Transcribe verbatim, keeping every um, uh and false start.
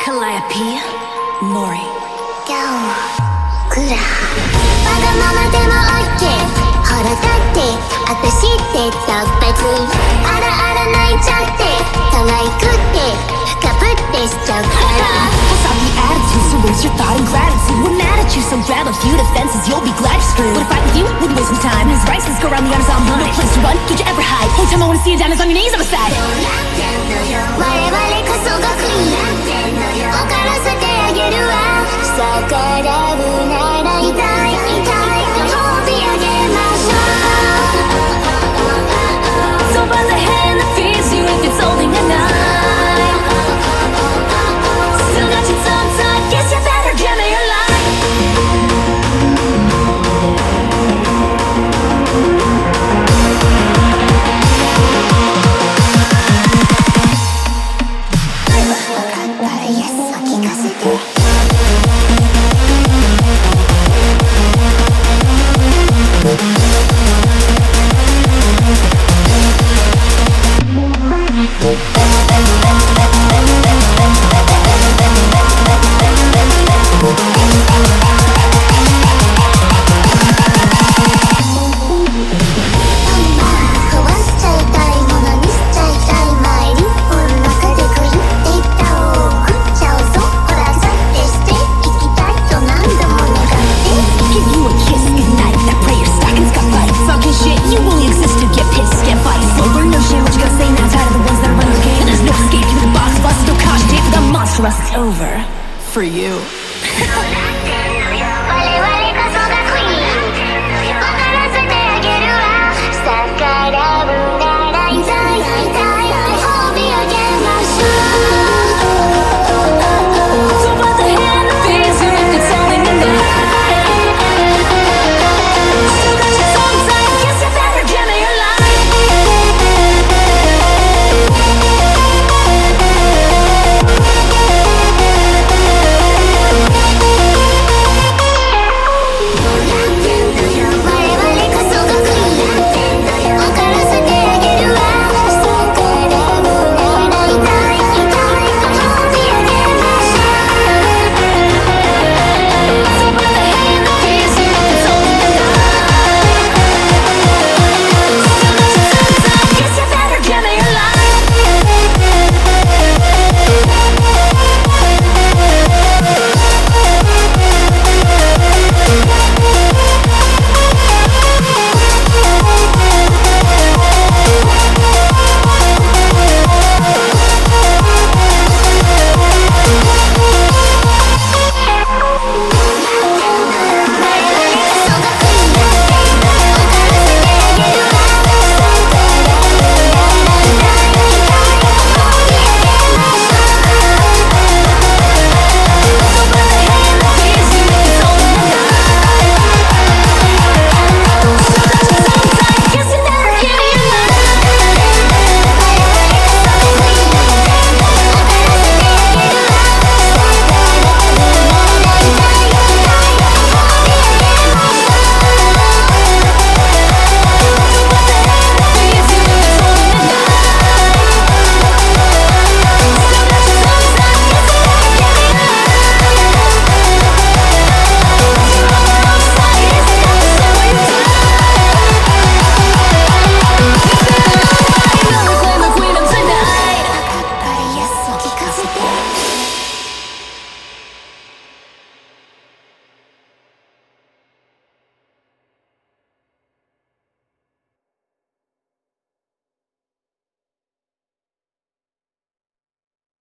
Calliope Mori ギャオクラわがままでも OK ほらだってあたしって特別あらあら泣いちゃって可愛くってカプってしちゃうから What's up the attitude, so where's your thought and gratitude? We're mad at you, so grab a few defenses, you'll be glad you're screwed. Would a fight with you? Wouldn't waste my time. His rights, let's go around the honest envelope. No place to run, did you ever hide? Only time I wanna see you down is on your knees on the side. 我々こそがクイーン分からせてあげるわ逆らうなら痛い痛いと褒め上げましょう So by the hand that feeds you if it's holding a knife. Still got your tongue tied, guess you better give me your life. Yes, を聞かせて It's over for you.